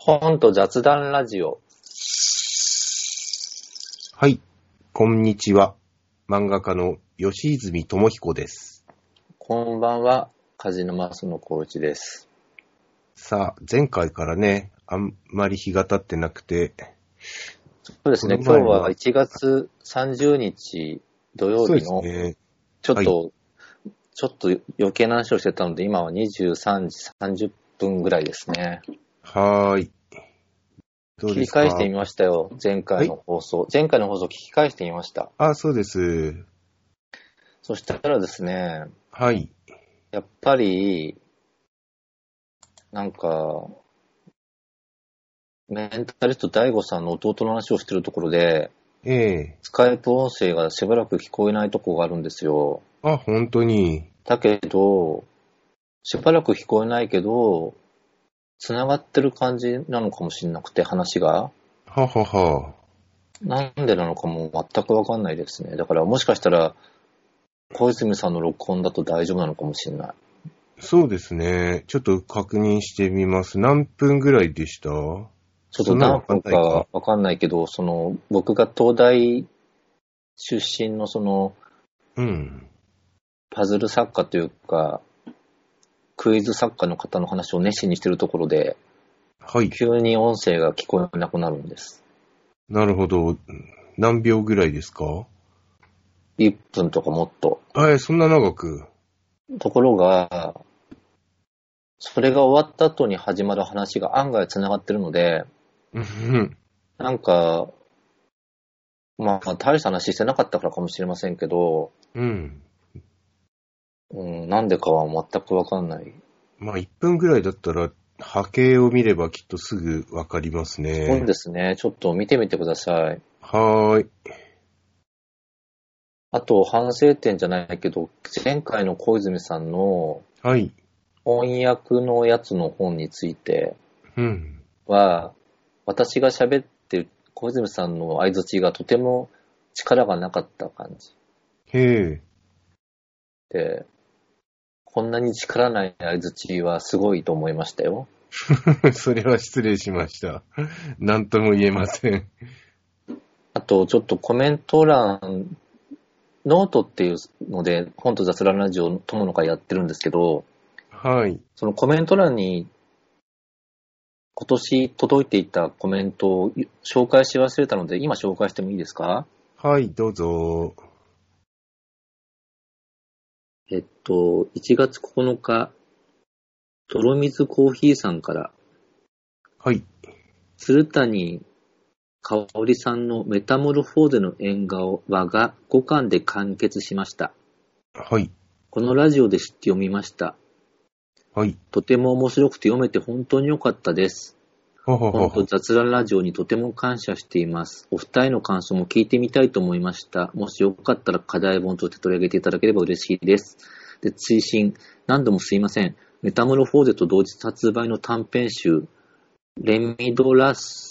本と雑談ラジオ。 はい、こんにちは。漫画家の吉泉智彦です。 こんばんは、梶沼園光一です。 さあ、前回からね、あんまり日が経ってなくて。 そうですね、今日は1月30日土曜日の、 ね、 ちょっと余計な話をしてたので、今は23時30分ぐらいですね。 はーい。どう聞きですか？ 返してみましたよ、前回の放送。前回の放送聞き返してみました。 あ、そうです。 そしたらですね、 はい。 やっぱり、なんか、メンタリスト DAIGO さんの弟の話をしてるところで、スカイプ音声がしばらく聞こえないとこがあるんですよ。 あ、本当に。 だけど、しばらく聞こえないけど、繋がってる感じなのかもしれなくて、話が。 ははは。 なんでなのかも全くわかんないですね。だからもしかしたら、小泉さんの録音だと大丈夫なのかもしれない。 そうですね。ちょっと確認してみます。何分ぐらいでした？ ちょっと何分かわかんないけど、僕が東大出身のパズル作家というか、クイズ作家の方の話を熱心にしてるところで、 はい。 急に音声が聞こえなくなるんです。 なるほど。何秒ぐらいですか ？1分とかもっと。 そんな長く。 ところが、それが終わった後に始まる話が案外繋がってるので、なんか、まあ、大した話してなかったからかもしれませんけど、なんでかは全くわかんない。 まあ、1分ぐらいだったら、波形を見ればきっとすぐわかりますね。 そうですね。ちょっと見てみてください。 はーい。 あと、反省点じゃないけど、前回の小泉さんのはい。 翻訳のやつの本については、私が喋ってる小泉さんの相槌がとても力がなかった感じ。 へで、こんなに力ない相槌はすごいと思いましたよ。 え。それは失礼しました。なんとも言えません。 あと、ちょっとコメント欄、ノートっていうので、本と雑談ラジオ友の会やってるんですけど、 はい。 そのコメント欄に今年届いていたコメントを紹介し忘れたので、今紹介してもいいですか？ はい、どうぞ。 1月9日、泥水コーヒーさんから、 はい。 鶴谷香織さんのメタモルフォーゼの縁側が5巻で完結しました。 はい。 このラジオで知って読みました。 はい。 とても面白くて読めて本当に良かったです。本当雑談ラジオにとても感謝しています。お二人の感想も聞いてみたいと思いました。もしよかったら課題本として取り上げていただければ嬉しいです。で、追伸、何度もすいません。メタモルフォーゼと同日発売の短編集、レミドラ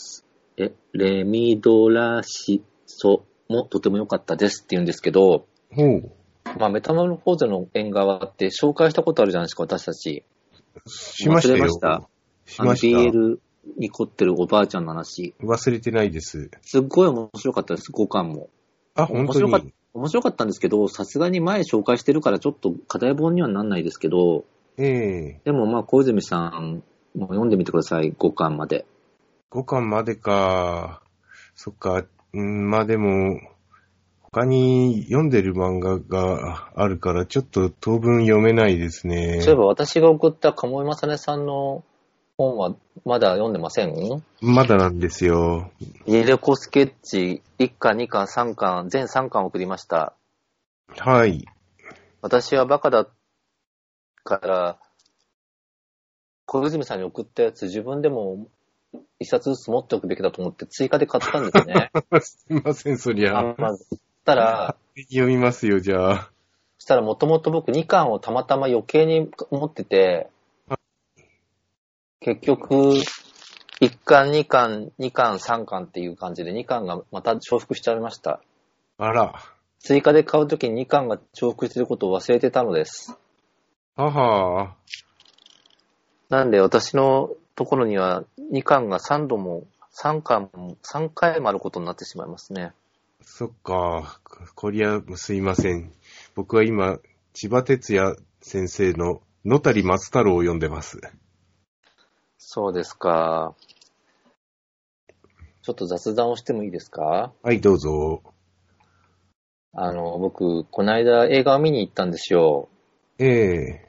シソもとても良かったですって言うんですけど、まあ、メタモルフォーゼの縁側って紹介したことあるじゃないですか、私たち。 しましたよ。 忘れました。 しました。 BL に凝ってるおばあちゃんの話。 忘れてないです。 すっごい面白かったです、5巻も。 あ、本当に面白かったんですけど、さすがに前紹介してるからちょっと課題本にはなんないですけど、でもまあ小泉さんも読んでみてください、5巻まで。 5巻までか。そっか。まあでも、他に読んでる漫画があるから、ちょっと当分読めないですね。 そういえば私が送った鴨井正音さんの本はまだ読んでません？ まだなんですよ。 イレコスケッチ1巻、2巻、3巻、全3巻送りました。 はい。 私はバカだから、小泉さんに送ったやつ自分でも一冊ずつ持っておくべきだと思って追加で買ったんですね。 すいません、そりゃ。 まず、したら、 読みますよ、じゃあ。 したらもともと僕2巻をたまたま余計に持ってて、結局、1巻、2巻、2巻、3巻っていう感じで2巻がまた重複しちゃいました。 あら。 追加で買うときに2巻が重複してることを忘れてたのです。 はは。 なんで私のところには2巻が3度も、3巻も、3回もあることになってしまいますね。 そっか。こりゃ、すいません。僕は今、千葉哲也先生の野谷松太郎を読んでます。 そうですか。ちょっと雑談をしてもいいですか？ はい、どうぞ。 僕、この間映画を見に行ったんですよ。 ええ。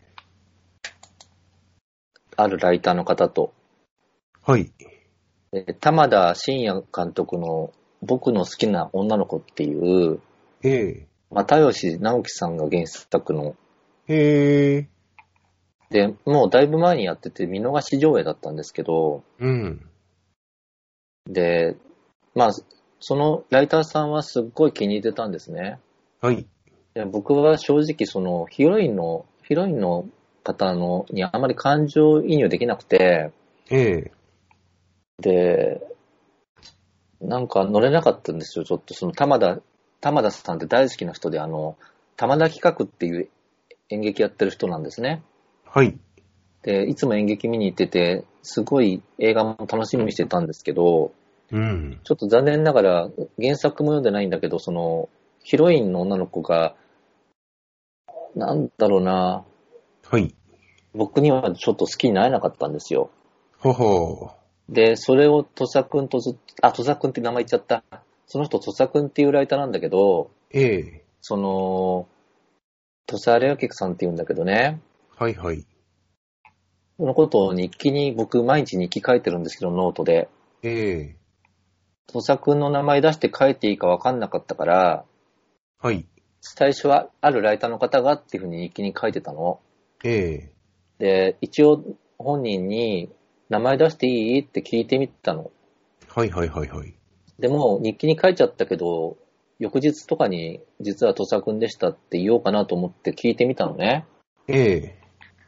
あるライターの方と。 はい。 玉田真也監督の僕の好きな女の子っていう、 ええ。 又吉直樹さんが原作の、 へえ。 で、もうだいぶ前にやってて見逃し上映だったんですけど、 うん。 で、まあ、そのライターさんはすっごい気に入ってたんですね。 はい。 で僕は正直そのヒロインの方にあまり感情移入できなくて、 ええ。 で、なんか乗れなかったんですよ。ちょっとその玉田さんって大好きな人で、玉田企画っていう演劇やってる人なんですね。 はい。 で、いつも演劇見に行ってて、すごい映画も楽しみにしてたんですけど、 うん。 ちょっと残念ながら原作も読んでないんだけど、そのヒロインの女の子が、なんだろうな、 はい。 僕にはちょっと好きになれなかったんですよ。 ほほで、それを土佐くんと土佐くんって名前言っちゃった。その人土佐くんっていうライターなんだけど、 う。ええ。 その、土佐レアケクさんって言うんだけどね、 はいはい。 そのことを日記に、僕毎日日記書いてるんですけど、ノートで。 ええ。 土佐くんの名前出して書いていいか分かんなかったから、 はい。 最初はあるライターの方がっていうふうに日記に書いてたの。 ええ。 で、一応本人に名前出していいって聞いてみたの。 はいはいはいはい。 でも日記に書いちゃったけど、翌日とかに実は土佐くんでしたって言おうかなと思って聞いてみたのね。 ええ。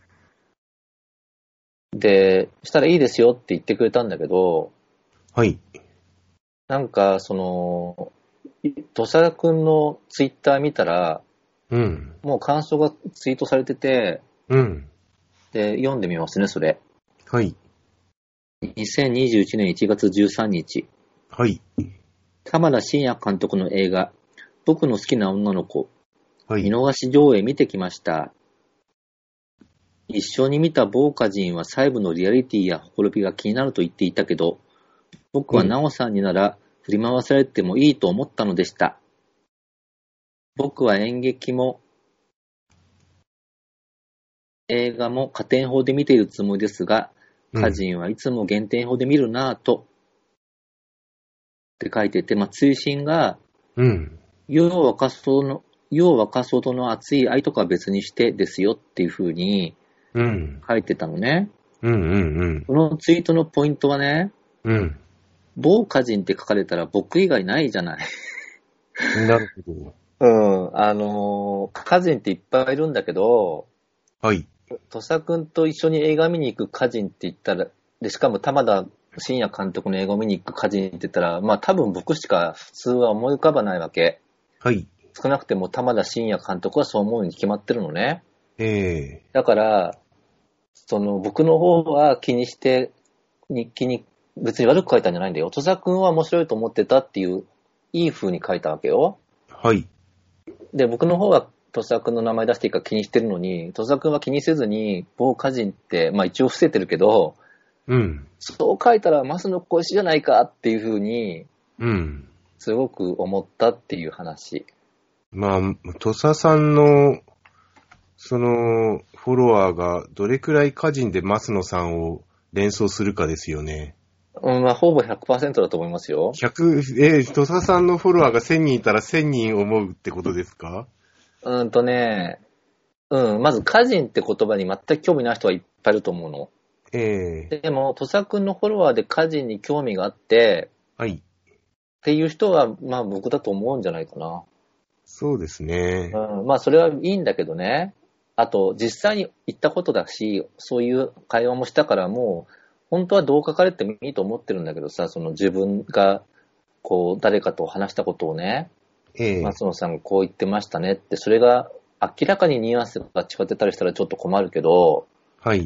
で、したらいいですよって言ってくれたんだけど、 はい。 なんかその、土佐くんのツイッター見たら、 うん。 もう感想がツイートされてて、 うん。 で、読んでみますね、それ。 はい。 2021年1月13日、 はい。 玉田真也監督の映画、僕の好きな女の子、 はい。 見逃し上映見てきました。一緒に見た某歌人は細部のリアリティやほころびが気になると言っていたけど、僕はナオさんになら振り回されてもいいと思ったのでした。僕は演劇も映画も加点法で見ているつもりですが、歌人はいつも減点法で見るなぁと、って書いてて、追伸が、 うん。 世を沸かすほどの熱い愛とかは別にしてですよっていう風にうん。 書いてたのね。 うんうんこのツイートのポイントはね、 うん。うん。 某歌人って書かれたら僕以外ないじゃない。 なるほど。 歌人っていっぱいいるんだけど、 はい。 土佐くんと一緒に映画見に行く歌人って言ったら、で、しかも玉田真也監督の映画を見に行く歌人って言ったら、多分僕しか普通は思い浮かばないわけ。 はい。 少なくても玉田真也監督はそう思うに決まってるのね。 ええ。 だから、僕の方は気にして日記に別に悪く書いたんじゃないんだよ。土佐くんは面白いと思ってたっていう、いい風に書いたわけよ。 はい。 で、僕の方は土佐くんの名前出していいか気にしてるのに、土佐くんは気にせずに、某歌人って、一応伏せてるけど、 うん。 そう書いたらマスの小石じゃないかっていう風に、 うん。 すごく思ったっていう話。 土佐さんの、フォロワーがどれくらい歌人で増野さんを連想するかですよね。 ほぼ 100% だと思いますよ。 土佐さんのフォロワーが1000人いたら1000人思うってことですか？ まず歌人って言葉に全く興味ない人はいっぱいいると思うの。 ええ。 でも、土佐くんのフォロワーで歌人に興味があって、 はい。 っていう人は、僕だと思うんじゃないかな。 そうですね。 それはいいんだけどね。あと、実際に行ったことだし、そういう会話もしたからもう、本当はどう書かれてもいいと思ってるんだけどさ、その自分が、誰かと話したことをね、 ええ。 松野さんがこう言ってましたねって、それが明らかにニュアンスが違ってたりしたらちょっと困るけど、 はい。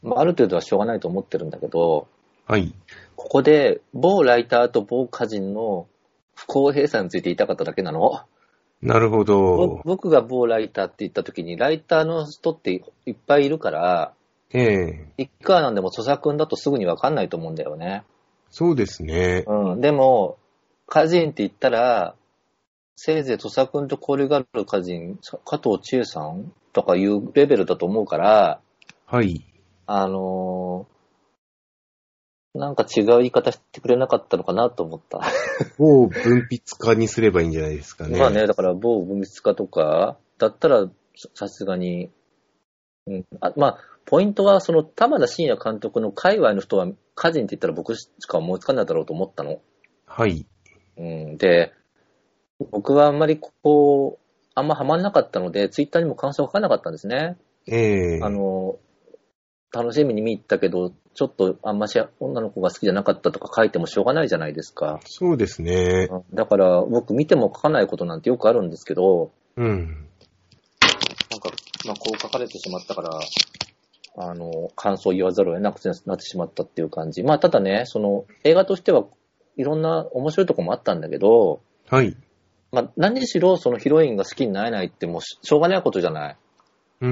まあ、ある程度はしょうがないと思ってるんだけど、 はい。 ここで某ライターと某歌人の不公平さについて言いたかっただけなの。 なるほど。 僕が某ライターって言った時に、ライターの人っていっぱいいるから、 ええ。 いくらなんでも著作君だとすぐにわかんないと思うんだよね。 そうですね。 うん。でも、歌人って言ったら、せいぜい著作君と交流がある歌人、加藤千恵さんとかいうレベルだと思うから、 はい。 あのなんか違う言い方してくれなかったのかなと思った。 を文筆家にすればいいんじゃないですかね。 まあね、だから某文筆家とか、だったらさすがに、うん、まあ、ポイントはその玉田真也監督の界隈の人は歌人って言ったら僕しか思いつかないだろうと思ったの。 はい。 うん、で、僕はあんまりあんまハマんなかったので、ツイッターにも感想書かなかったんですね。 ええ。 楽しみに見に行ったけど、ちょっとあんまし女の子が好きじゃなかったとか書いてもしょうがないじゃないですか。 そうですね。 だから僕見ても書かないことなんてよくあるんですけど、 うん。 なんか、まあこう書かれてしまったから、感想を言わざるを得なくなってしまったっていう感じ。まあただね、その映画としてはいろんな面白いところもあったんだけど、 はい。 まあ何にしろそのヒロインが好きになれないってもうしょうがないことじゃない。 うん。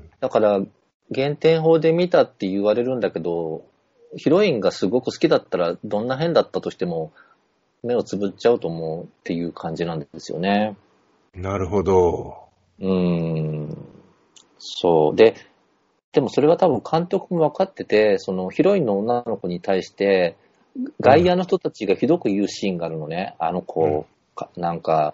だから、減点法で見たって言われるんだけど、ヒロインがすごく好きだったら、どんな変だったとしても、目をつぶっちゃうと思うっていう感じなんですよね。 なるほど。 そう。でもそれは多分監督も分かってて、そのヒロインの女の子に対して、外野の人たちがひどく言うシーンがあるのね。あの子、なんか、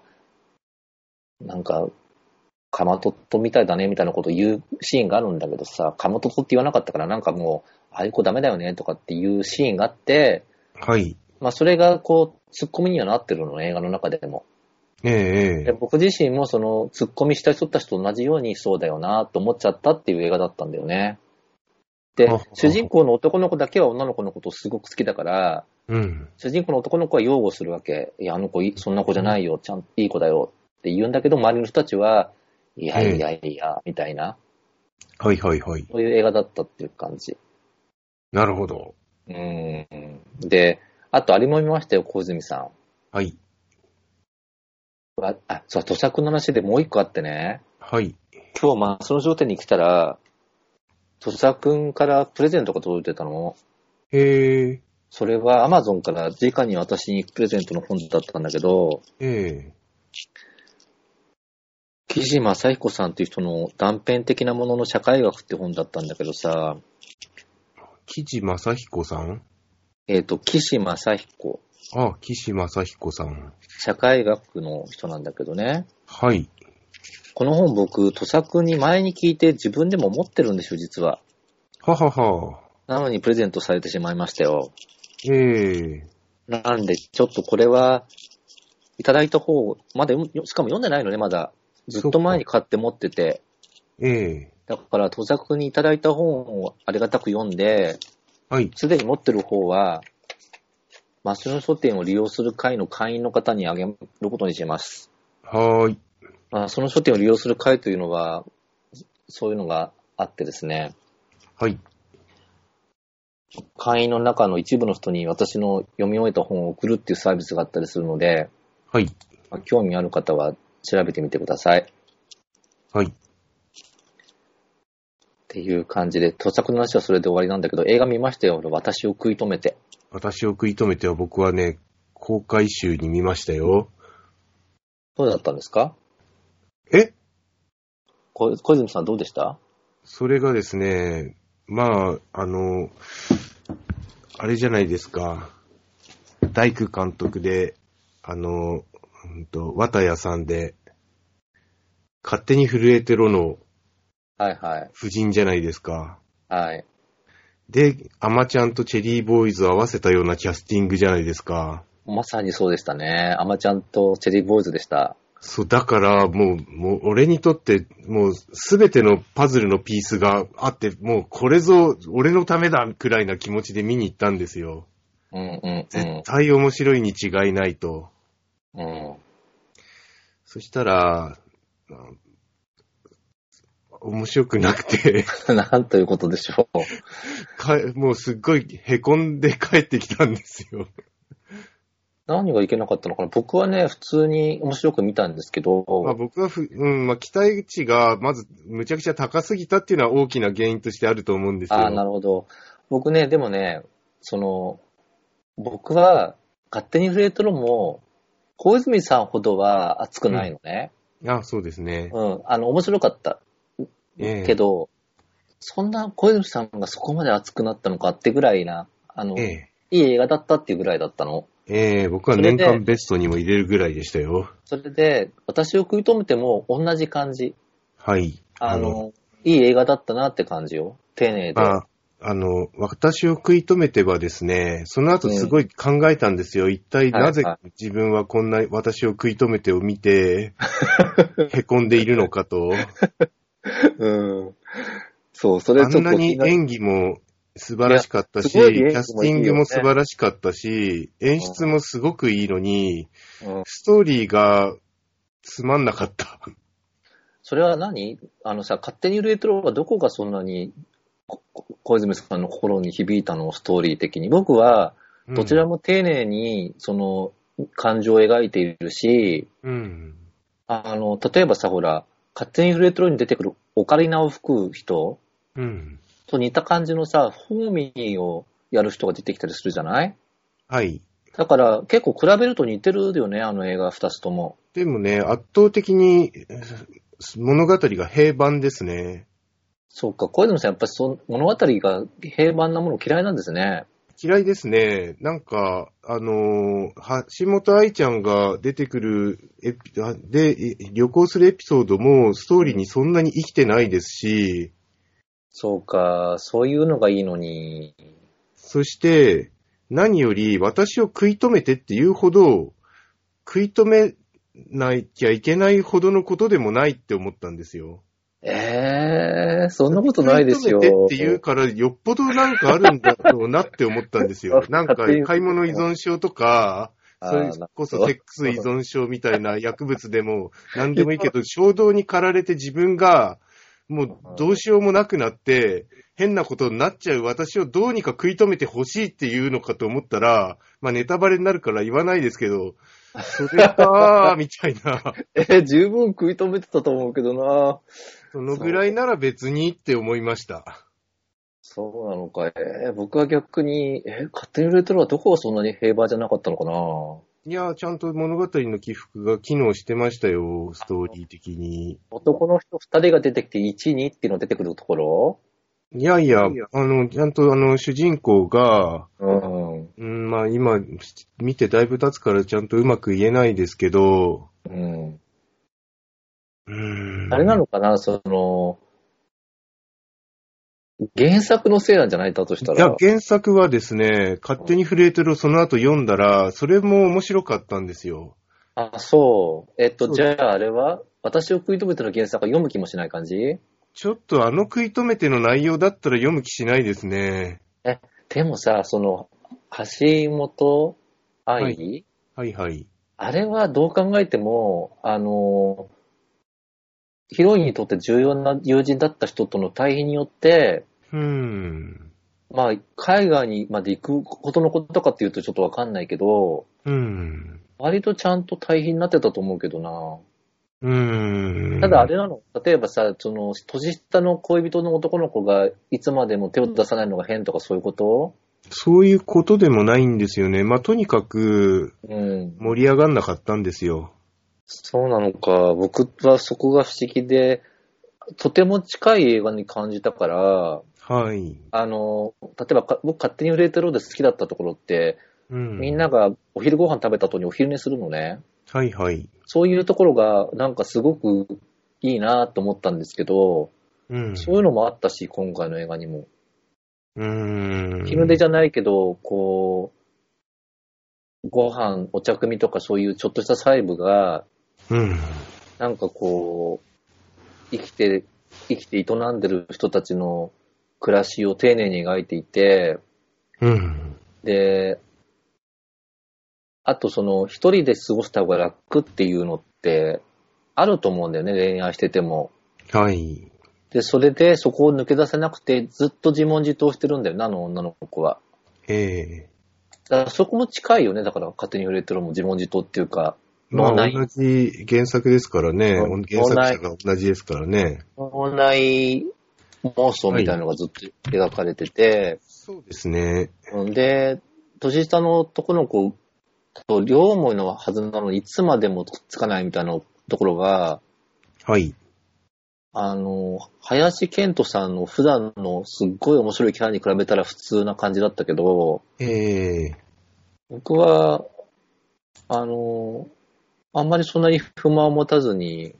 かまとっとみたいだねみたいなことを言うシーンがあるんだけどさ、かまとっとって言わなかったからなんかもう、ああいう子ダメだよねとかっていうシーンがあって、 はい。 まあそれがツッコミにはなってるのね、映画の中でも。でええ。 僕自身もそのツッコミした人たちと同じようにそうだよなと思っちゃったっていう映画だったんだよね。で、主人公の男の子だけは女の子のことをすごく好きだから、 うん。 主人公の男の子は擁護するわけ。いや、あの子そんな子じゃないよ、ちゃんといい子だよって言うんだけど、周りの人たちは、いやいやいや、みたいな。 はいはいはい。 そういう映画だったっていう感じ。 なるほど。 で、あとあれも見ましたよ、小泉さん。 はい。 そう、土佐くんの話でもう一個あってね。 はい。 今日その商店に来たら、土佐くんからプレゼントが届いてたの。 へえ。 それは Amazon から直に私にプレゼントの本だったんだけど、 ええ。 木地正彦さんっていう人の断片的なものの社会学って本だったんだけどさ、 木地正彦さん。 木地正彦。 あ、岸正彦さん。 社会学の人なんだけどね。 はい。 この本僕、土佐くんに前に聞いて自分でも持ってるんですよ、実は。 ははは。 なのにプレゼントされてしまいましたよ。 ええ。 なんで、ちょっとこれは、いただいた方、まだしかも読んでないのね、まだ。ずっと前に買って持ってて。 ええ。 だから、土佐くんにいただいた本をありがたく読んで、 はい。 すでに持ってる方は、マスの書店を利用する会の会員の方にあげることにします。 はーい。 その書店を利用する会というのは、そういうのがあってですね、 はい。 会員の中の一部の人に私の読み終えた本を送るっていうサービスがあったりするので、 はい。 興味ある方は調べてみてください。 はい。 っていう感じで、到着の話はそれで終わりなんだけど、映画見ましたよ、私を食い止めて。 私を食い止めては僕はね、公開週に見ましたよ。 どうだったんですか？ え？ 小泉さんどうでした？ それがですね、まあ、あれじゃないですか。大工監督で、綿谷さんで、勝手に震えてろのはいはい。 夫人じゃないですか。 はい。 で、アマちゃんとチェリーボーイズを合わせたようなキャスティングじゃないですか。 まさにそうでしたね。アマちゃんとチェリーボーイズでした。 そう、だから、もう、俺にとって、もう、すべてのパズルのピースがあって、もう、これぞ、俺のためだ、くらいな気持ちで見に行ったんですよ。絶対面白いに違いないと。そしたら、 面白くなくて。 なんということでしょう。もうすっごい凹んで帰ってきたんですよ。 何がいけなかったのかな。僕はね、普通に面白く見たんですけど。 僕は期待値がまずむちゃくちゃ高すぎたっていうのは大きな原因としてあると思うんですよ。 なるほど。僕ね、でもね、僕は勝手にフレートロも、小泉さんほどは熱くないのね。 そうですね。 面白かった。けど、そんな小泉さんがそこまで熱くなったのかってぐらいな、いい映画だったっていうぐらいだったの。 僕は年間ベストにも入れるぐらいでしたよ。 それで、私を食い止めても同じ感じ。 はい。 いい映画だったなって感じよ。丁寧で。 私を食い止めてはですね、その後すごい考えたんですよ。一体なぜ自分はこんな私を食い止めてを見て、凹んでいるのかと。 そう、それちょっと。 あんなに演技も素晴らしかったし、キャスティングも素晴らしかったし、演出もすごくいいのに、ストーリーがつまんなかった。 それは何？勝手にレトロはどこがそんなに小泉さんの心に響いたの？ストーリー的に。僕はどちらも丁寧にその感情を描いているし、例えばさ、ほら、勝手にレトロに出てくるオカリナを吹く人、と似た感じのさ、フォーミーをやる人が出てきたりするじゃない？ はい。 だから結構比べると似てるよね、あの映画二つとも。 でもね、圧倒的に物語が平凡ですね。 そうか、小泉さんやっぱり物語が平凡なもの嫌いなんですね。 嫌いですね。なんか、橋本愛ちゃんが出てくるで、旅行するエピソードもストーリーにそんなに生きてないですし。 そうか、そういうのがいいのに。 そして、何より私を食い止めてっていうほど、食い止めなきゃいけないほどのことでもないって思ったんですよ。 そんなことないですよ。 食い止めてって言うから、よっぽどなんかあるんだろうなって思ったんですよ。なんか、買い物依存症とか、それこそセックス依存症みたいな薬物でも何でもいいけど、衝動に駆られて自分がもうどうしようもなくなって、変なことになっちゃう私をどうにか食い止めてほしいっていうのかと思ったら、ネタバレになるから言わないですけど、それかー、みたいな。 十分食い止めてたと思うけどな。 そのぐらいなら別にって思いました。 そうなのか。僕は逆に、勝手にレトロはどこがそんなに平和じゃなかったのかな。 いや、ちゃんと物語の起伏が機能してましたよ、ストーリー的に。 男の人二人が出てきて1、2っていうのが出てくるところ？ いや、ちゃんと主人公が、今、見てだいぶ経つからちゃんとうまく言えないですけど、 あれなのかな、原作のせいなんじゃないだとしたら。 いや、原作はですね、勝手にフレートルをその後読んだら、それも面白かったんですよ。 そう。じゃああれは私を食い止めての原作は読む気もしない感じ？ ちょっと食い止めての内容だったら読む気しないですね。 でもさ、橋本愛？ はいはい。 あれはどう考えても、ヒロインにとって重要な友人だった人との対比によって、海外にまで行くことのことかっていうとちょっとわかんないけど、割とちゃんと対比になってたと思うけどな。ただあれなの、例えばさ、年下の恋人の男の子がいつまでも手を出さないのが変とかそういうこと？ そういうことでもないんですよね。とにかく、盛り上がんなかったんですよ。 そうなのか。僕はそこが不思議で、とても近い映画に感じたから、 はい。 例えば僕勝手にフレートローで好きだったところって、みんながお昼ご飯食べた後にお昼寝するのね。 はいはい。 そういうところがなんかすごくいいなと思ったんですけど、そういうのもあったし、今回の映画にも。昼寝じゃないけど、ご飯、お茶組とかそういうちょっとした細部が、なんか生きて営んでる人たちの暮らしを丁寧に描いていて、で、あと一人で過ごした方が楽っていうのってあると思うんだよね、恋愛してても。 はい。 で、それでそこを抜け出せなくて、ずっと自問自答してるんだよな、あの女の子は。だからそこも近いよね、だから勝手に触れてるも自問自答っていうか、 まあ同じ原作ですからね。原作者が同じですからね。 脳内妄想みたいなのがずっと描かれてて、 そうですね。 で、年下の男の子と両思いのはずなのにいつまでもくっつかないみたいなところが、 はい。 林遣都さんの普段のすっごい面白いキャラに比べたら普通な感じだったけど、僕は、あんまりそんなに不満を持たずに、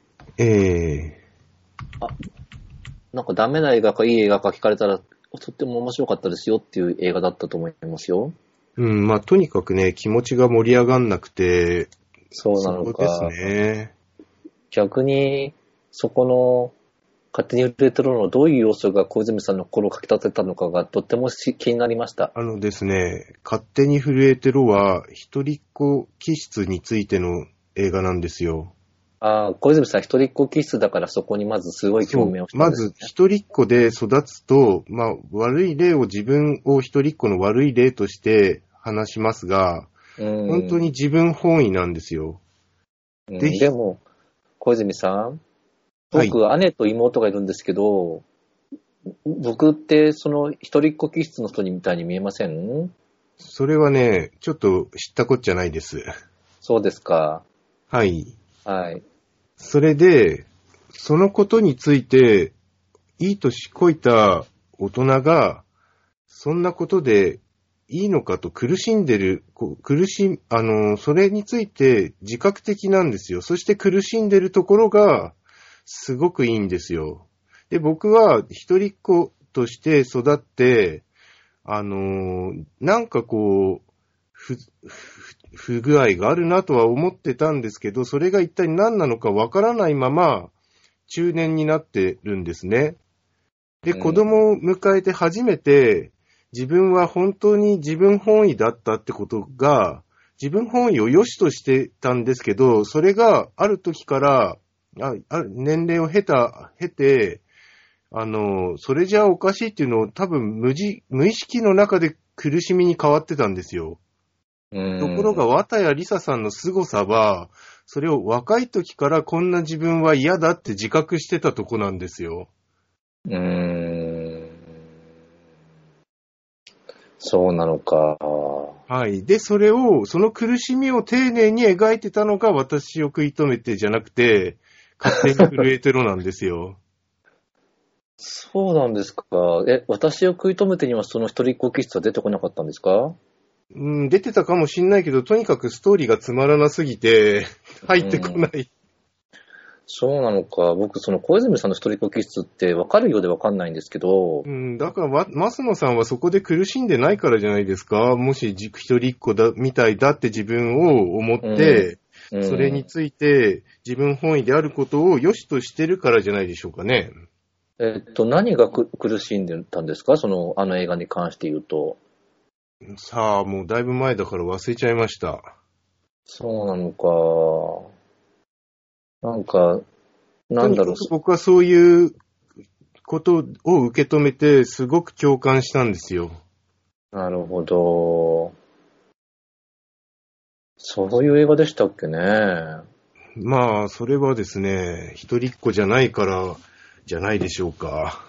なんかダメな映画かいい映画か聞かれたら、とっても面白かったですよっていう映画だったと思いますよ。 まあとにかくね、気持ちが盛り上がんなくて、 そうなのか。 そうですね。 逆に、そこの、勝手に触れてるのどういう要素が小泉さんの心をかき立てたのかがとっても気になりました。 ですね、勝手に震えてろは、一人っ子気質についての映画なんですよ。 小泉さん一人っ子気質だからそこにまずすごい共鳴をしたんですね。 まず一人っ子で育つと、まあ悪い例を自分を一人っ子の悪い例として話しますが、本当に自分本位なんですよ。 でも、小泉さん、僕、姉と妹がいるんですけど、僕ってその一人っ子気質の人みたいに見えません？ それはね、ちょっと知ったこっちゃないです。 そうですか。 はい。 はい。 それで、そのことについて、いい年こいた大人が、そんなことでいいのかと苦しんでる、それについて自覚的なんですよ。そして苦しんでるところが、すごくいいんですよ。で、僕は一人っ子として育って、なんかこう、不具合があるなとは思ってたんですけど、それが一体何なのかわからないまま、中年になってるんですね。で、子供を迎えて初めて、自分は本当に自分本位だったってことが、自分本位を良しとしてたんですけど、それがある時から、年齢を経て、それじゃおかしいっていうのを多分無意識の中で苦しみに変わってたんですよ。ところが、綿谷りささんの凄さは、それを若い時からこんな自分は嫌だって自覚してたとこなんですよ。 そうなのか。 はい。で、その苦しみを丁寧に描いてたのが私を食い止めてじゃなくて、勝手に震えてろなんですよ。 そうなんですか。私を食い止めてにはその一人っ子気質は出てこなかったんですか？ 出てたかもしんないけど、とにかくストーリーがつまらなすぎて、入ってこない。 そうなのか。僕、その小泉さんの一人っ子気質って分かるようで分かんないんですけど。 だから、増野さんはそこで苦しんでないからじゃないですか。もし一人っ子みたいだって自分を思って、それについて自分本位であることを良しとしてるからじゃないでしょうかね。 何が苦しんでたんですか？あの映画に関して言うと。 さあ、もうだいぶ前だから忘れちゃいました。 そうなのか。なんか、なんだろう。 僕はそういうことを受け止めて、すごく共感したんですよ。 なるほど。そういう映画でしたっけね。 まあ、それはですね、一人っ子じゃないから、じゃないでしょうか。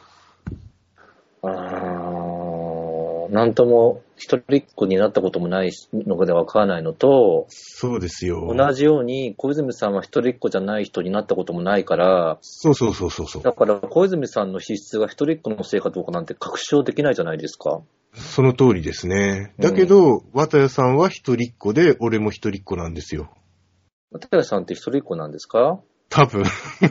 なんとも一人っ子になったこともないのでわからないのと、 そうですよ。 同じように小泉さんは一人っ子じゃない人になったこともないから、 そう。 だから小泉さんの資質が一人っ子のせいかどうかなんて確証できないじゃないですか。 その通りですね。だけど、綿谷さんは一人っ子で、俺も一人っ子なんですよ。 綿谷さんって一人っ子なんですか？ 多分。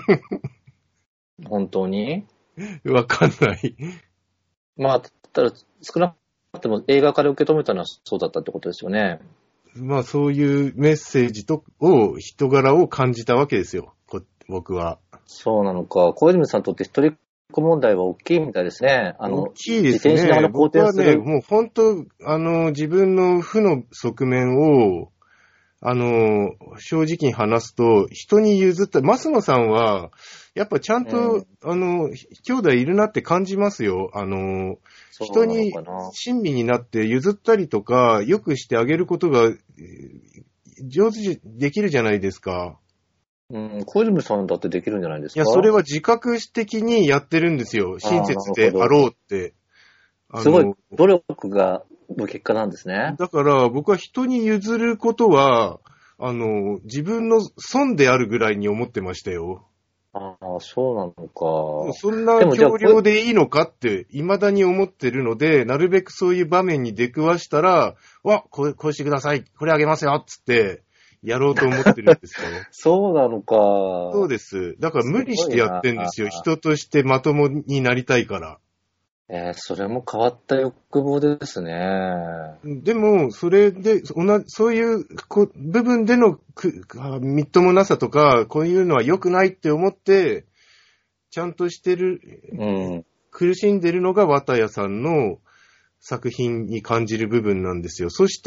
本当に？ わかんない。 まあ、ただ少なくとも映画から受け止めたのはそうだったってことですよね。 まあそういうメッセージ人柄を感じたわけですよ。僕は。 そうなのか。小泉さんにとって一人っ子問題は大きいみたいですね。 大きいですね。 自転車の僕はね、もう本当、自分の負の側面を、正直に話すと、人に譲った、増野さんは、 やっぱちゃんと、兄弟いるなって感じますよ。人に親身になって譲ったりとか、よくしてあげることが、上手にできるじゃないですか。 小泉さんだってできるんじゃないですか？ いや、それは自覚的にやってるんですよ。親切であろうって。 すごい努力の結果なんですね。 だから僕は人に譲ることは、自分の損であるぐらいに思ってましたよ。 ああ、そうなのか。 そんな強量でいいのかって未だに思ってるので、なるべくそういう場面に出くわしたら、こうしてください。これあげますよっつって、やろうと思ってるんですよ。 そうなのか。 そうです。だから無理してやってんですよ。人としてまともになりたいから。それも変わった欲望ですね。 でも、それで、そういう部分でのみっともなさとか、こういうのは良くないって思って、ちゃんとしてる、苦しんでるのが綿谷さんの作品に感じる部分なんですよ。そして、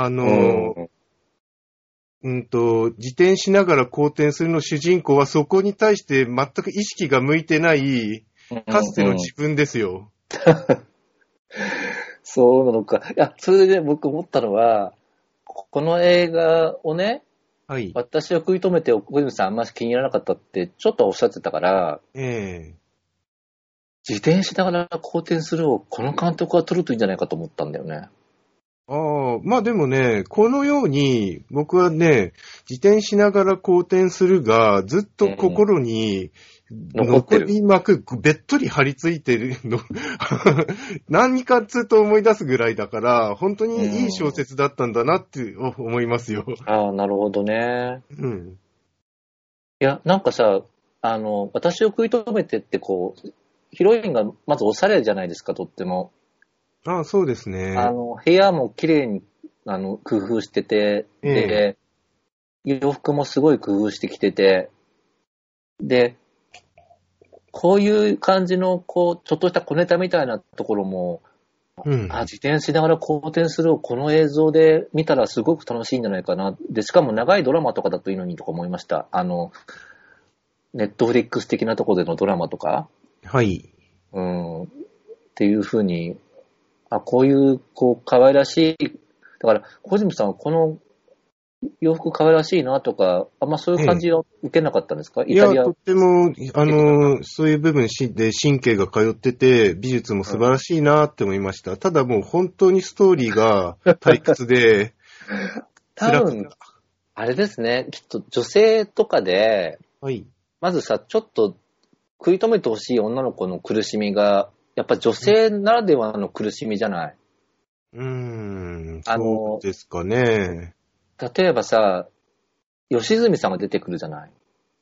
自転しながら好転するの主人公はそこに対して全く意識が向いてない、かつての自分ですよ。 そうなのか。いや、それでね、僕思ったのは、この映画をね、はい、私を食い止めて小泉さんあんまり気に入らなかったってちょっとおっしゃってたから、自転しながら好転するをこの監督は撮るといいんじゃないかと思ったんだよね。 まあでもね、このように僕はね、自転しながら好転するがずっと心に、残りまく、べっとり張り付いてるの、何かつと思い出すぐらいだから、本当にいい小説だったんだなって思いますよ。 ああ、なるほどね。いや、なんかさ、私を食い止めてってヒロインがまずおしゃれじゃないですか、とっても。 ああ、そうですね。 部屋も綺麗に、工夫してて、で、洋服もすごい工夫してきてて、で、こういう感じの、ちょっとした小ネタみたいなところも、自転しながら好転するをこの映像で見たらすごく楽しいんじゃないかな。で、しかも長いドラマとかだといいのにとか思いました。ネットフリックス的なところでのドラマとか。 はい。 っていうふうに、こういう、可愛らしい。だから、小泉さんはこの洋服可愛らしいなとか、あんまそういう感じは受けなかったんですか？イタリア。 いや、とっても、そういう部分で神経が通ってて、美術も素晴らしいなって思いました。ただもう本当にストーリーが退屈で、 多分、あれですね、きっと女性とかで、 はい。 まずさ、ちょっと食い止めてほしい女の子の苦しみが、やっぱ女性ならではの苦しみじゃない。 そうですかね。 例えばさ、吉住さんが出てくるじゃない。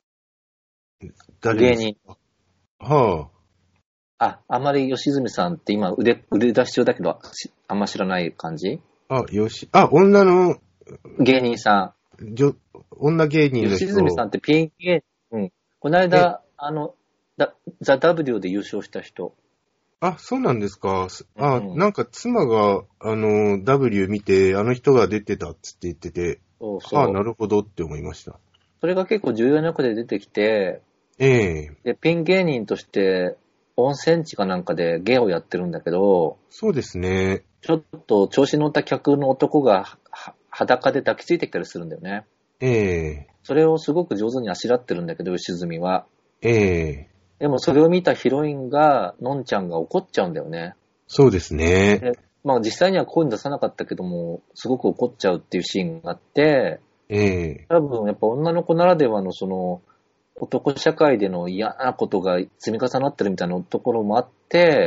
芸人。 はあ。あんまり吉住さんって今腕出し中だけど、あんま知らない感じ？ 女の芸人さん。 女芸人の人。吉住さんってピン芸人。この間、ザ・ W で優勝した人。 そうなんですか。なんか妻が、W 見て、あの人が出てたっつって言ってて、なるほどって思いました。 それが結構重要な役で出てきて、で、ピン芸人として、温泉地かなんかで芸をやってるんだけど、 そうですね。 ちょっと調子乗った客の男が裸で抱きついてきたりするんだよね。それをすごく上手にあしらってるんだけど、吉住は。でもそれを見たヒロインが、のんちゃんが怒っちゃうんだよね。 そうですね。 で実際には声に出さなかったけども、すごく怒っちゃうっていうシーンがあって、多分やっぱ女の子ならではのその、男社会での嫌なことが積み重なってるみたいなところもあって、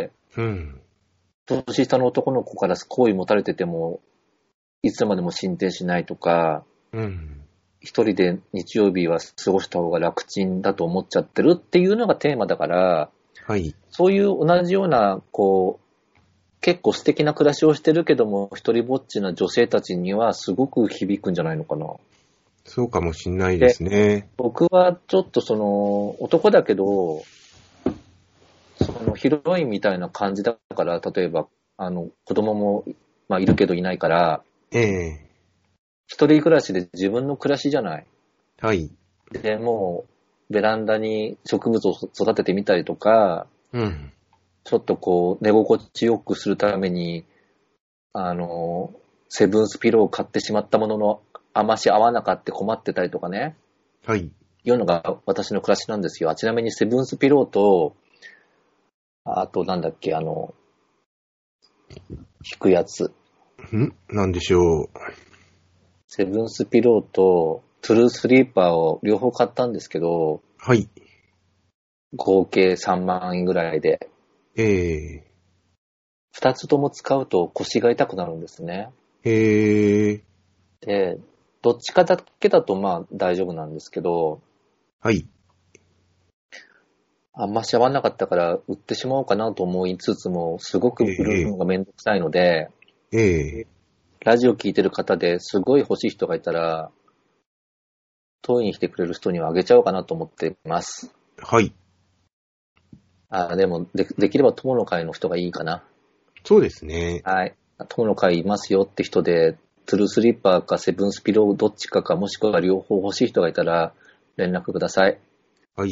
年下の男の子から好意持たれてても、いつまでも進展しないとか、一人で日曜日は過ごした方が楽ちんだと思っちゃってるっていうのがテーマだから、そういう同じような、結構素敵な暮らしをしてるけども、一人ぼっちな女性たちにはすごく響くんじゃないのかな。 そうかもしんないですね。 僕はちょっと男だけど、ヒロインみたいな感じだから、例えば、子供も、いるけどいないから、一人暮らしで自分の暮らしじゃない。で、もう、 ベランダに植物を育ててみたりとか、 うん。 ちょっとこう、寝心地よくするために、セブンスピローを買ってしまったものの、あまし合わなかって困ってたりとかね。 はい。 いうのが私の暮らしなんですよ。ちなみにセブンスピローと、あとなんだっけ、引くやつ。 なんでしょう。 セブンスピローとトゥルースリーパーを両方買ったんですけど、 はい。 合計3万円ぐらいで。2つとも使うと腰が痛くなるんですね。で、どっちかだけだとまあ大丈夫なんですけど、 はい。 あんまし合わなかったから売ってしまおうかなと思いつつも、すごく売るのがめんどくさいので、ラジオ聞いてる方ですごい欲しい人がいたら、当院に来てくれる人にはあげちゃおうかなと思っています。 はい。 でもできれば友の会の人がいいかな。 そうですね。 はい。友の会いますよって人で、トゥルースリーパーかセブンスピローどっちかか、もしくは両方欲しい人がいたら連絡ください。 はい。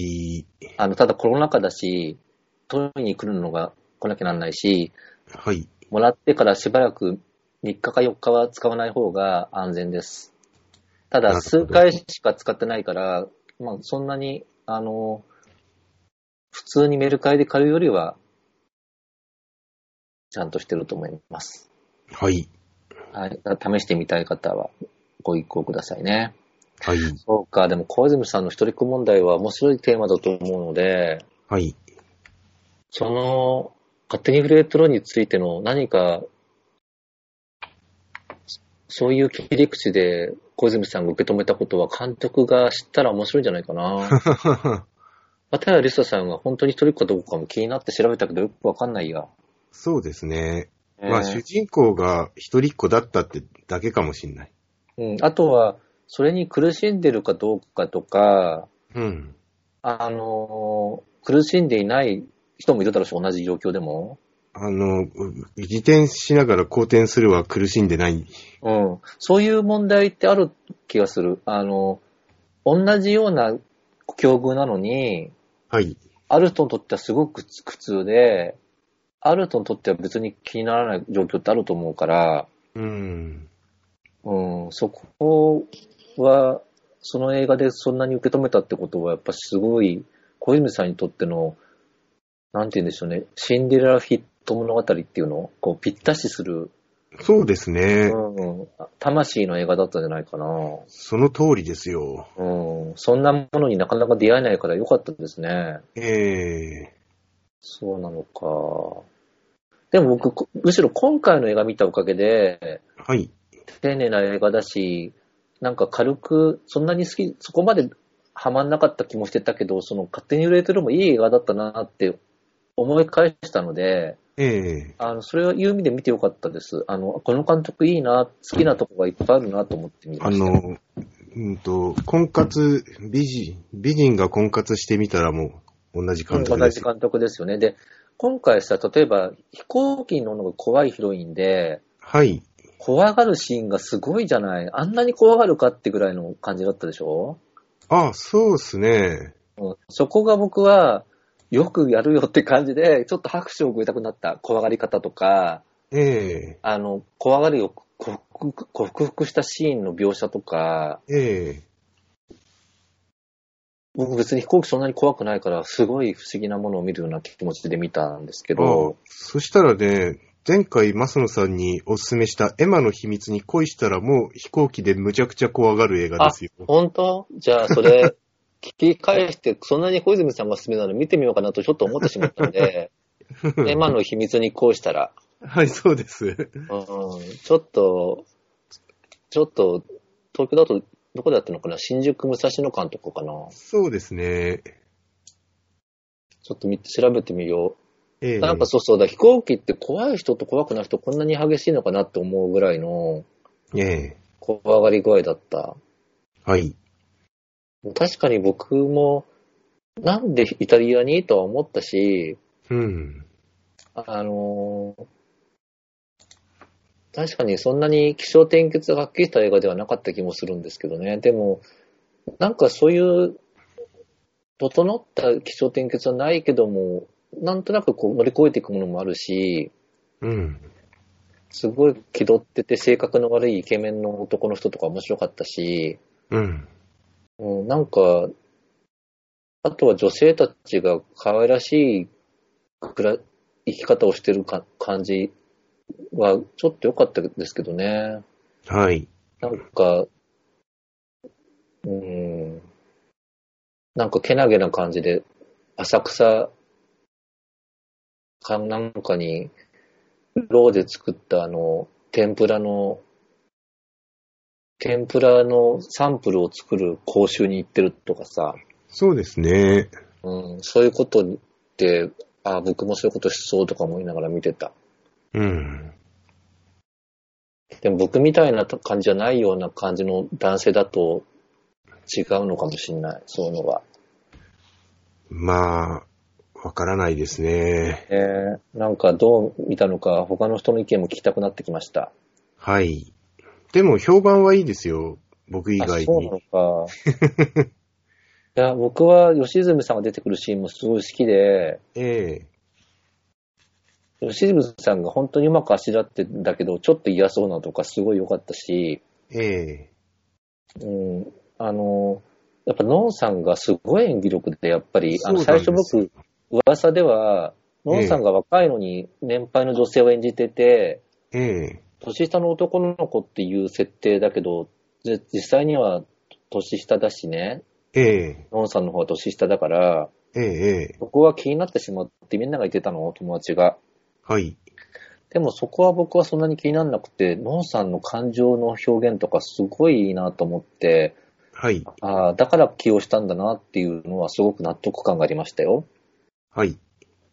ただコロナ禍だし、当院に来るのが来なきゃなんないし、 はい。 もらってからしばらく3日か4日は使わない方が安全です。ただ、数回しか使ってないから、まあ、そんなに、普通にメルカリで買うよりは、ちゃんとしてると思います。 はい。 はい。試してみたい方は、ご一行くださいね。 はい。 そうか、でも小泉さんの一人っ子問題は面白いテーマだと思うので、 はい。 勝手に触れるについての何か、そういう切り口で小泉さんが受け止めたことは監督が知ったら面白いんじゃないかな。片谷リサさんが本当に一人っ子かどうかも気になって調べたけどよくわかんないや。 そうですね。まあ主人公が一人っ子だったってだけかもしれない。 うん。あとは、それに苦しんでるかどうかとか、 うん。 苦しんでいない人もいるだろうし、同じ状況でも。 自転しながら後転するは苦しんでない。 うん。そういう問題ってある気がする。同じような境遇なのに、 はい。 ある人にとってはすごく苦痛で、ある人にとっては別に気にならない状況ってあると思うから、 うん。 そこは、その映画でそんなに受け止めたってことは、やっぱすごい、小泉さんにとっての、なんて言うんでしょうね、シンデレラフィット物語っていうのを、こう、ぴったしする、 そうですね。 魂の映画だったんじゃないかな。 その通りですよ。 そんなものになかなか出会えないからよかったですね。そうなのか。でも僕、むしろ今回の映画見たおかげで、 はい。 丁寧な映画だし、なんか軽く、そんなにそこまでハマんなかった気もしてたけど、勝手に揺れてるもいい映画だったなって思い返したので、それをいう意味で見てよかったです。この監督いいな、好きなとこがいっぱいあるなと思って見ました。 婚活、美人が婚活してみたらもう同じ監督です。 同じ監督ですよね。で、今回さ、例えば飛行機に乗るのが怖いヒロインで、 はい。 怖がるシーンがすごいじゃない。あんなに怖がるかってぐらいの感じだったでしょ？ そうですね。 そこが僕は、よくやるよって感じで、ちょっと拍手を送りたくなった。怖がり方とか、怖がりを克服したシーンの描写とか、僕別に飛行機そんなに怖くないから、すごい不思議なものを見るような気持ちで見たんですけど。 そしたらね、前回、増野さんにおすすめしたエマの秘密に恋したらもう飛行機でむちゃくちゃ怖がる映画ですよ。 本当？じゃあそれ、聞き返して、そんなに小泉さんがおすすめなの見てみようかなとちょっと思ってしまったんで、エマの秘密に恋したら。 はい、そうです。 ちょっと、東京だとどこでやってるのかな？新宿武蔵野間とかかな？ そうですね。 ちょっと調べてみよう。なんかそうだ、飛行機って怖い人と怖くない人こんなに激しいのかなって思うぐらいの怖がり具合だった。 はい。 確かに僕もなんでイタリアにとは思ったし、確かにそんなに起承転結がはっきりした映画ではなかった気もするんですけどね。でも、なんかそういう整った起承転結はないけども、なんとなくこう乗り越えていくものもあるし、 うん。 すごい気取ってて性格の悪いイケメンの男の人とか面白かったし、 うん。 なんか、あとは女性たちが可愛らしい生き方をしてる感じはちょっと良かったですけどね。 はい。 なんか、なんかけなげな感じで、浅草かなんかに、ろうで作った天ぷらのサンプルを作る講習に行ってるとかさ、 そうですね。 そういうことって、僕もそういうことしそうとか思いながら見てた。 うん。 でも僕みたいな感じじゃないような感じの男性だと違うのかもしれない、そういうのが。 まあ、わからないですね。 なんかどう見たのか他の人の意見も聞きたくなってきました。 はい。でも評判はいいですよ。僕以外に。 そうなのか。いや、僕は吉住さんが出てくるシーンもすごい好きで、吉住さんが本当にうまくあしらってんだけど、ちょっと嫌そうなとかすごい良かったし、やっぱノンさんがすごい演技力で、やっぱり、最初僕、噂では、ノンさんが若いのに年配の女性を演じてて、年下の男の子っていう設定だけど、実際には年下だしね、ノンさんの方が年下だから、そこは気になってしまってみんなが言ってたの、友達が。 はい。 でもそこは僕はそんなに気にならなくて、ノンさんの感情の表現とかすごいいいなと思って、 はい。 だから起用したんだなっていうのはすごく納得感がありましたよ。 はい。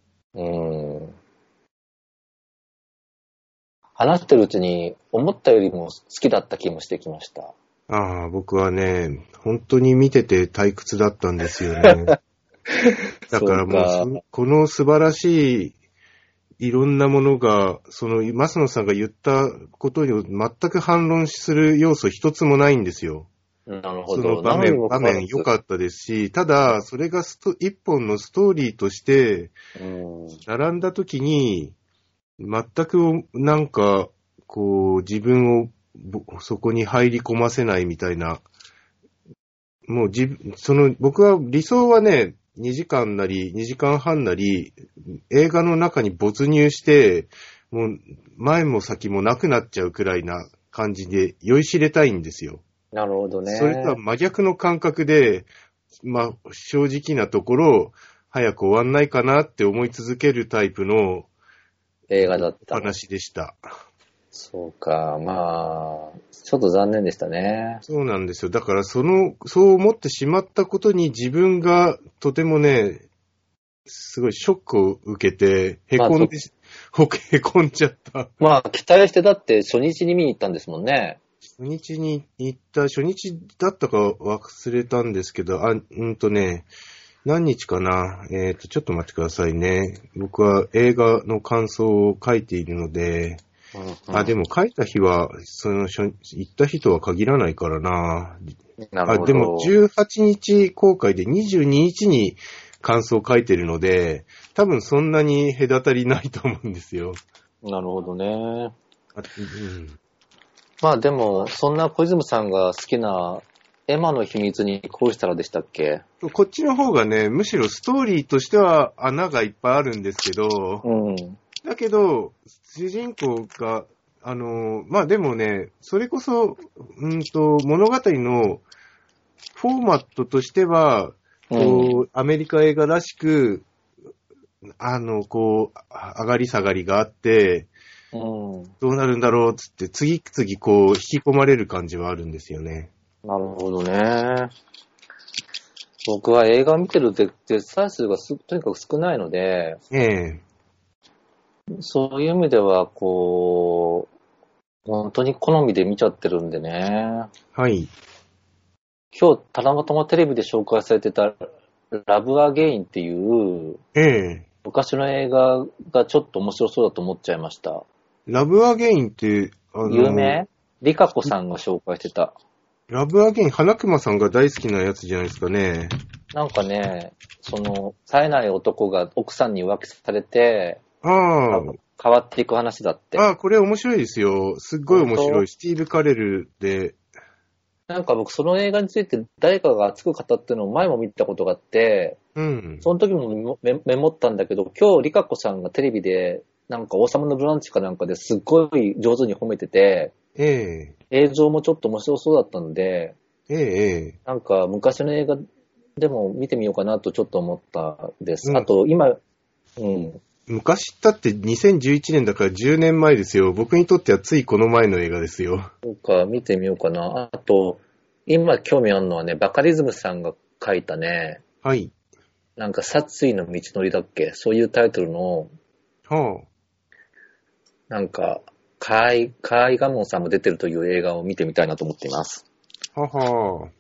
話してるうちに思ったよりも好きだった気もしてきました。 僕はね、本当に見てて退屈だったんですよね。だからもう、この素晴らしいいろんなものが、増野さんが言ったことに全く反論する要素一つもないんですよ。 なるほど。 その場面良かったですし、ただ、それが一本のストーリーとして、並んだ時に、全くなんか、自分をそこに入り込ませないみたいな、もう僕は理想はね、2時間なり2時間半なり映画の中に没入してもう前も先もなくなっちゃうくらいな感じで酔いしれたいんですよ。 なるほどね。 それとは真逆の感覚で、正直なところ早く終わんないかなって思い続けるタイプの映画だった話でした。 そうか、ちょっと残念でしたね。 そうなんですよ。だからそう思ってしまったことに自分がとてもね、すごいショックを受けて、へこんじゃった。 期待してだって初日に見に行ったんですもんね。 初日だったか忘れたんですけど、何日かな。ちょっと待ってくださいね。僕は映画の感想を書いているので、でも書いた日は、行った日とは限らないからな。 なるほど。 でも18日公開で22日に感想を書いてるので、多分そんなに隔たりないと思うんですよ。 なるほどね。でも、そんな小泉さんが好きなエマの秘密に恋したらでしたっけ？ こっちの方がね、むしろストーリーとしては穴がいっぱいあるんですけど、だけど、主人公が、でもね、それこそ、物語のフォーマットとしては、アメリカ映画らしく、上がり下がりがあって、どうなるんだろうつって、次々引き込まれる感じはあるんですよね。 なるほどね。僕は映画を見てる絶対数がとにかく少ないので、そういう意味では、本当に好みで見ちゃってるんでね。 はい。 今日、たまたまテレビで紹介されてた、ラブアゲインっていう、昔の映画がちょっと面白そうだと思っちゃいました。 ラブアゲインって、 有名？リカコさんが紹介してた。 ラブアゲイン、花熊さんが大好きなやつじゃないですかね。 なんかね、冴えない男が奥さんに浮気されて、 ああ。 変わっていく話だって。 ああ、これ面白いですよ。すっごい面白い。スティーブ・カレルで。 なんか僕その映画について誰かが熱く語ってるのを前も見たことがあって、 うん。 その時もメモったんだけど、今日リカコさんがテレビで、なんか王様のブランチかなんかですっごい上手に褒めてて、映像もちょっと面白そうだったので、なんか昔の映画でも見てみようかなとちょっと思ったです。あと今、 昔だって2011年だから10年前ですよ。僕にとってはついこの前の映画ですよ。 そうか、見てみようかな。あと、今興味あるのはね、バカリズムさんが書いたね、 はい。 なんか殺意の道のりだっけ、そういうタイトルの、 はあ。 なんか、カーイガモンさんも出てるという映画を見てみたいなと思っています。 はは。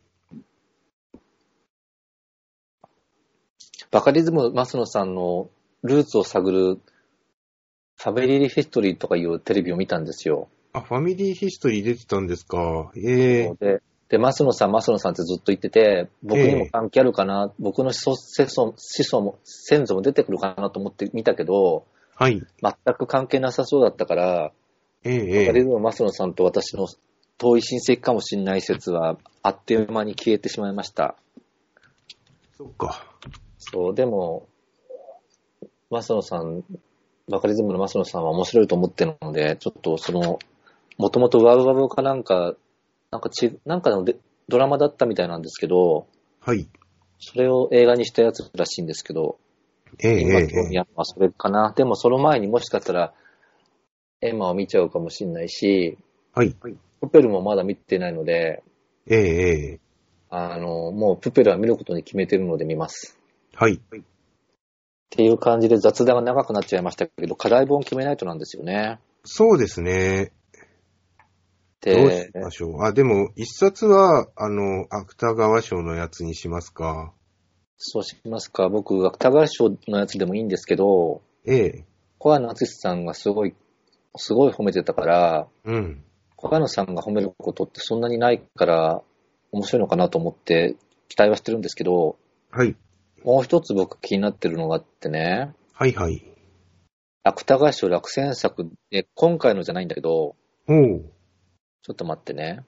バカリズム増野さんのルーツを探るファミリーヒストリーとかいうテレビを見たんですよ。 あ、ファミリーヒストリー出てたんですか。 で、増野さんってずっと言ってて、僕にも関係あるかな、僕の先祖も出てくるかなと思って見たけど、 はい。 全く関係なさそうだったから、バカリズム増野さんと私の遠い親戚かもしれない説はあっという間に消えてしまいました。 そっか。 そう、でも、バカリズムの増野さんは面白いと思ってるので、ちょっともともとワブワブかなんかのドラマだったみたいなんですけど、 はい。 それを映画にしたやつらしいんですけど、今興味あるのはそれかな。でもその前にもしかしたら、エマを見ちゃうかもしれないし、 はい。 プペルもまだ見てないので、もうプペルは見ることに決めてるので見ます。 はい。 っていう感じで雑談が長くなっちゃいましたけど、課題本決めないとなんですよね。 そうですね。どうしましょう。でも、一冊は、芥川賞のやつにしますか。 そうしますか。僕、芥川賞のやつでもいいんですけど、小谷敦さんがすごい褒めてたから、小谷さんが褒めることってそんなにないから、面白いのかなと思って期待はしてるんですけど、 はい。 もう一つ僕気になってるのがあってね。 はいはい。 芥川賞落選作で、今回のじゃないんだけど、ちょっと待ってね。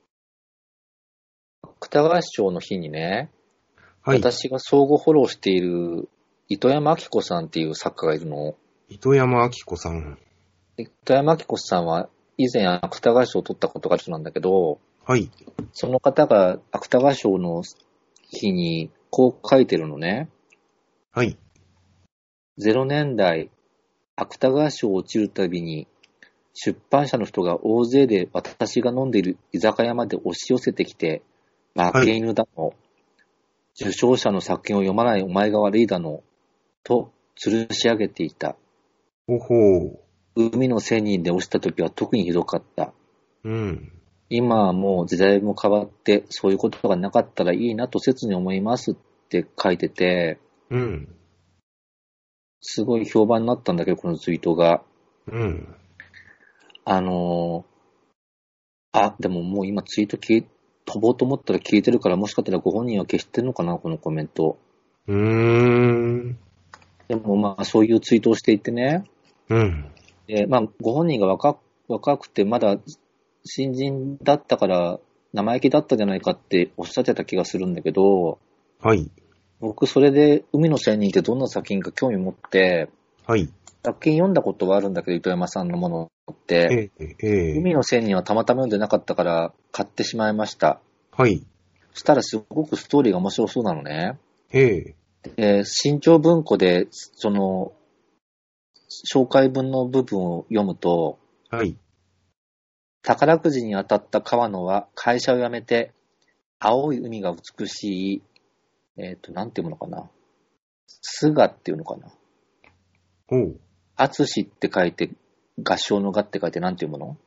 芥川賞の日にね、私が相互フォローしている糸山明子さんっていう作家がいるの。 糸山明子さん。 糸山明子さんは以前芥川賞を取ったことがある人なんだけど、 はい。 その方が芥川賞の日にこう書いてるのね。 はい。 0年代、芥川賞落ちるたびに出版社の人が大勢で私が飲んでいる居酒屋まで押し寄せてきて、負け犬だの、受賞者の作品を読まないお前が悪いだの、と吊るし上げていた。海の千人で押した時は特にひどかった。今はもう時代も変わってそういうことがなかったらいいなと切に思いますって書いてて、すごい評判になったんだけど、このツイートが。でももう今ツイート飛ぼうと思ったら消えてるから、もしかしたらご本人は消してるのかな、このコメント。でもそういうツイートをしていてね。ご本人が若くてまだ新人だったから生意気だったんじゃないかっておっしゃってた気がするんだけど、 はい。 僕それで海の仙人ってどんな作品か興味持って、 はい。 作品読んだことはあるんだけど、糸山さんのものって、海の仙人はたまたま読んでなかったから買ってしまいました。 はい。 そしたらすごくストーリーが面白そうなのね。新潮文庫でその紹介文の部分を読むと、 はい。 宝くじに当たった川野は会社を辞めて、青い海が美しい、なんていうのかな。菅っていうのかな。淳って書いて、合唱の合って書いてなんていうもの？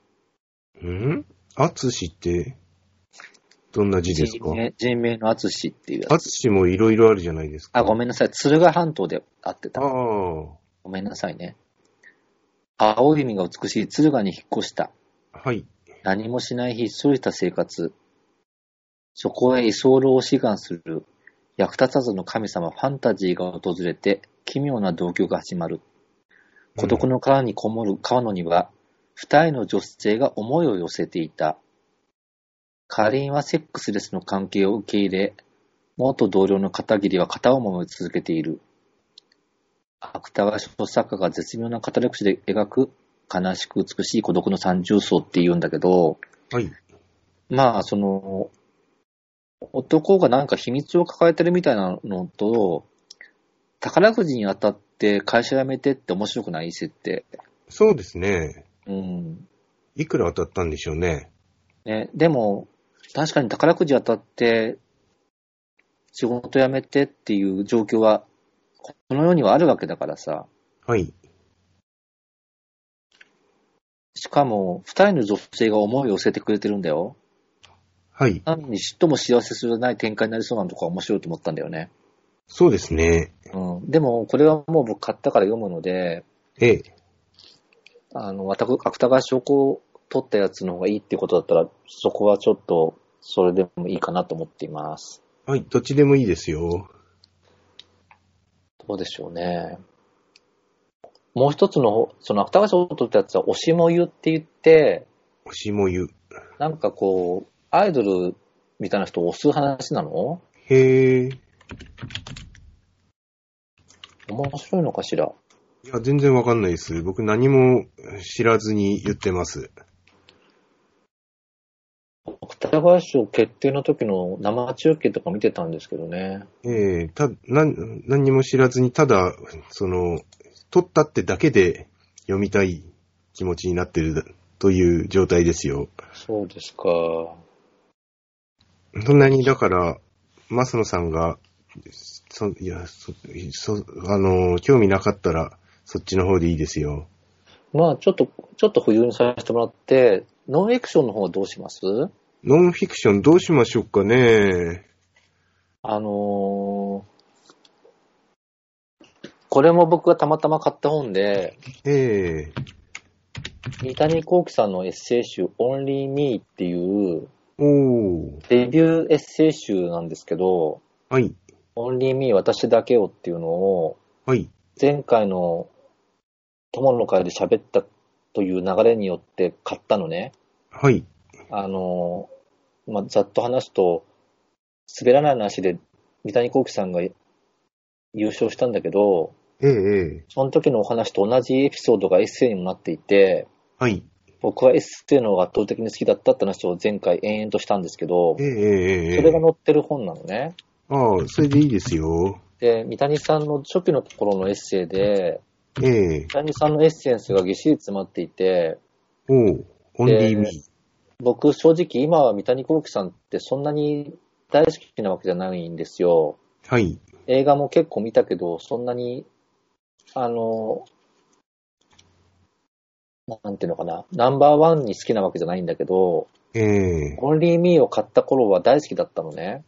淳って、どんな字ですか？ 人名の淳っていうやつ。 淳もいろいろあるじゃないですか。 ごめんなさい。敦賀半島で会ってた。 ごめんなさいね。青い海が美しい敦賀に引っ越した。 はい。 何もしないひっそりした生活。そこへ居候を志願する。 役立たずの神様ファンタジーが訪れて奇妙な同居が始まる。孤独の川にこもる川野には、二人の女性が思いを寄せていた。カリンはセックスレスの関係を受け入れ、元同僚の片桐は片思いを続けている。芥川賞作家が絶妙な語り口で描く悲しく美しい孤独の三重奏って言うんだけど、 はい。 まあ、男がなんか秘密を抱えてるみたいなのと、宝くじに当たって会社辞めてって面白くない設定。 そうですね。 うん。 いくら当たったんでしょうね。 ね、でも、確かに宝くじ当たって仕事辞めてっていう状況は、この世にはあるわけだからさ。 はい。 しかも、二人の女性が思いを寄せてくれてるんだよ。 はい。 なのに、ちっとも幸せそうじゃない展開になりそうなとこが面白いと思ったんだよね。 そうですね。 うん。でも、これはもう僕買ったから読むので、 ええ。 芥川賞を取ったやつの方がいいってことだったら、そこはちょっと、それでもいいかなと思っています。 はい。どっちでもいいですよ。 どうでしょうね。もう一つの、その芥川賞を取ったやつは、推しもゆって言って、 推しもゆ。 なんかこう、アイドルみたいな人を推す話なの？ へえ。 面白いのかしら。 いや、全然わかんないです。僕何も知らずに言ってます。 芥川賞決定の時の生中継とか見てたんですけどね。 何にも知らずに、ただ、撮ったってだけで読みたい気持ちになってるという状態ですよ。 そうですか。 そんなに、だから、増野さんが、興味なかったら、そっちの方でいいですよ。 まあ、ちょっと保留にさせてもらって、ノンフィクションの方はどうします？ ノンフィクションどうしましょうかね。 これも僕がたまたま買った本で、三谷幸喜さんのエッセイ集 Only Me っていうデビューエッセイ集なんですけど、 はい。 Only Me 私だけをっていうのを、 はい。 前回の友の会で喋ったという流れによって買ったのね。 はい。 ざっと話すと、滑らない話で三谷幸喜さんが優勝したんだけど、その時のお話と同じエピソードがエッセイにもなっていて、 はい。 僕はエッセイの方が圧倒的に好きだったって話を前回延々としたんですけど、それが載ってる本なのね。 ああ、それでいいですよ。 で、三谷さんの初期のところのエッセイで、三谷さんのエッセンスがぎっしり詰まっていて、 オンリーミー。 僕正直今は三谷幸喜さんってそんなに大好きなわけじゃないんですよ。 はい。 映画も結構見たけど、そんなに、なんていうのかな、ナンバーワンに好きなわけじゃないんだけど、オンリーミーを買った頃は大好きだったのね。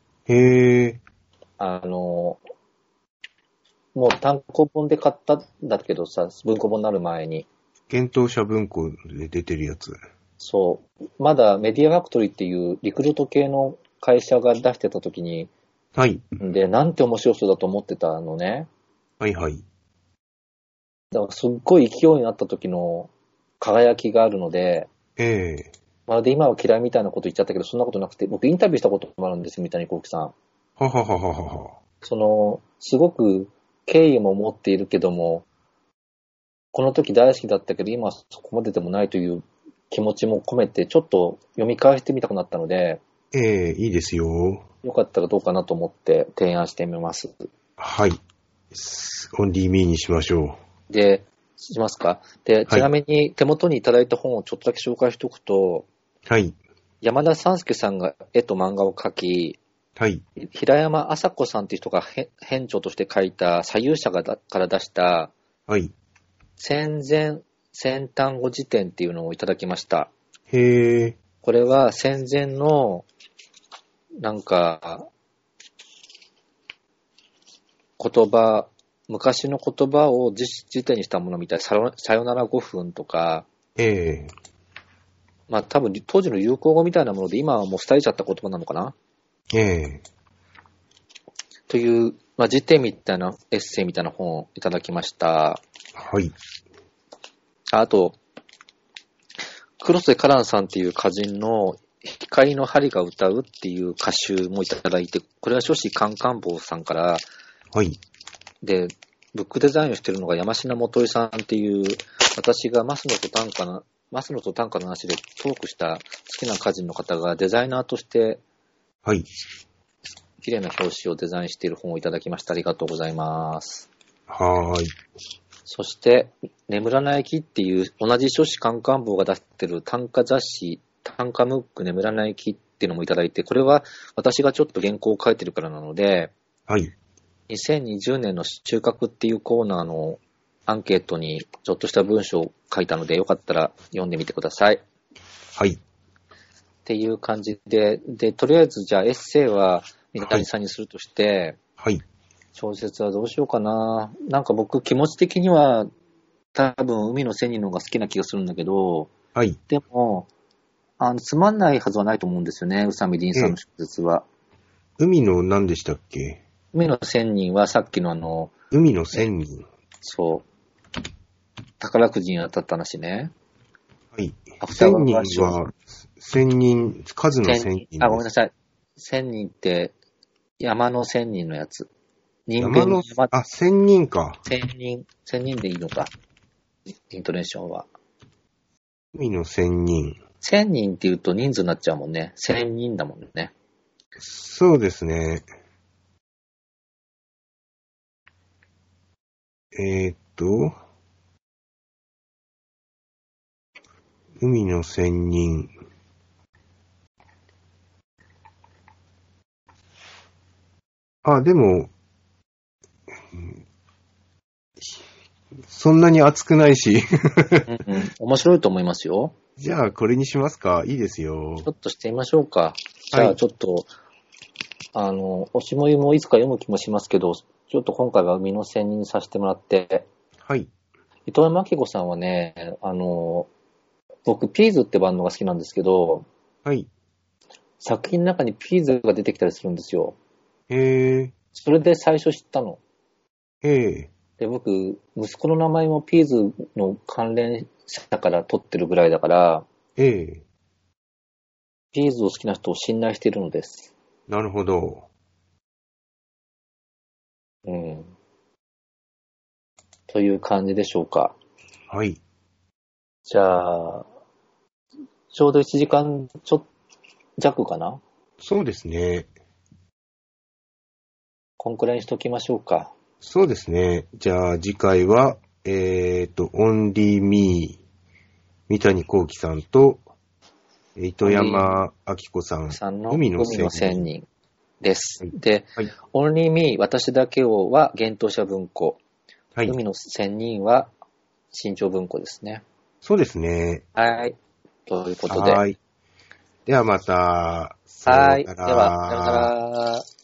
もう単行本で買ったんだけどさ、文庫本になる前に。 幻冬舎文庫で出てるやつ。 そう。まだメディアファクトリーっていうリクルート系の会社が出してた時に、 はい。 で、なんて面白そうだと思ってたのね。 はいはい。 だからすっごい勢いになった時の輝きがあるので、まるで今は嫌いみたいなこと言っちゃったけど、そんなことなくて、僕インタビューしたこともあるんですよ、三谷幸喜さん。 ははははは。 すごく敬意も持っているけども、この時大好きだったけど、今はそこまででもないという気持ちも込めて、ちょっと読み返してみたくなったので、 いいですよ。 よかったらどうかなと思って提案してみます。 はい。オンリーミーにしましょう。で、しますか？で、ちなみに手元にいただいた本をちょっとだけ紹介しておくと、 はい。 山田三介さんが絵と漫画を描き、 はい。 平山麻子さんという人が編著として書いた左右者から出した、 はい。 戦前先端語辞典っていうのをいただきました。 へー。 これは戦前のなんか言葉、昔の言葉を辞典にしたものみたい。さよなら5分とか、まあ多分当時の流行語みたいなもので今はもう廃れちゃった言葉なのかな。 という、辞典みたいなエッセイみたいな本をいただきました。 はい。 あと、黒瀬カランさんっていう歌人の光の針が歌うっていう歌集もいただいて、これは書士カンカン坊さんから、 はい。 で、ブックデザインをしているのが山科元井さんっていう、私がマスノと短歌の話でトークした好きな歌人の方がデザイナーとして、 はい。 綺麗な表紙をデザインしている本をいただきました。ありがとうございます。 はーい。 そして、眠らない木っていう同じ書士カンカン坊が出している短歌雑誌、短歌ムック眠らない木っていうのもいただいて、これは私がちょっと原稿を書いてるからなので、 はい。 2020年の収穫っていうコーナーのアンケートにちょっとした文章を書いたので、よかったら読んでみてください。 はい。 っていう感じで、とりあえずじゃあエッセイは三谷さんにするとして、 はい。 小説はどうしようかな。なんか僕気持ち的には多分海の千人の方が好きな気がするんだけど、 はい。 でも、つまんないはずはないと思うんですよね、宇佐美凛さんの小説は。 海の何でしたっけ？ 海の千人はさっきの海の千人。 そう。宝くじに当たった話ね。 はい。千人は、千人、数の千人。 ごめんなさい。千人って、山の千人のやつ。 山の、千人か。 千人でいいのか。イントネーションは。 海の千人。 千人って言うと人数になっちゃうもんね。千人だもんね。 そうですね。海の千人。でも、そんなに熱くないし、 面白いと思いますよ。 じゃあ、これにしますか？いいですよ。 ちょっとしてみましょうか。じゃあ、ちょっと、おしもゆもいつか読む気もしますけど、ちょっと今回は海の千人にさせてもらって。 はい。 伊藤山明子さんはね、僕、ピーズってバンドが好きなんですけど、 はい。 作品の中にピーズが出てきたりするんですよ。 へー。 それで最初知ったの。 へー。 で、僕、息子の名前もピーズの関連者から取ってるぐらいだから、 へー。 ピーズを好きな人を信頼しているのです。 なるほど。 という感じでしょうか。 はい。 じゃあ、ちょうど1時間弱かな？ そうですね。 こんくらいにしときましょうか。 そうですね。じゃあ次回は、Only Me、三谷幸喜さんと、糸山明子さんの海の千人です。はい、で、 はい、 Only Me、私だけをは幻冬舎文庫。はい、海の千人は新潮文庫ですね。 そうですね。 はい。ということで。 はい。ではまた。 はい。では、さよなら。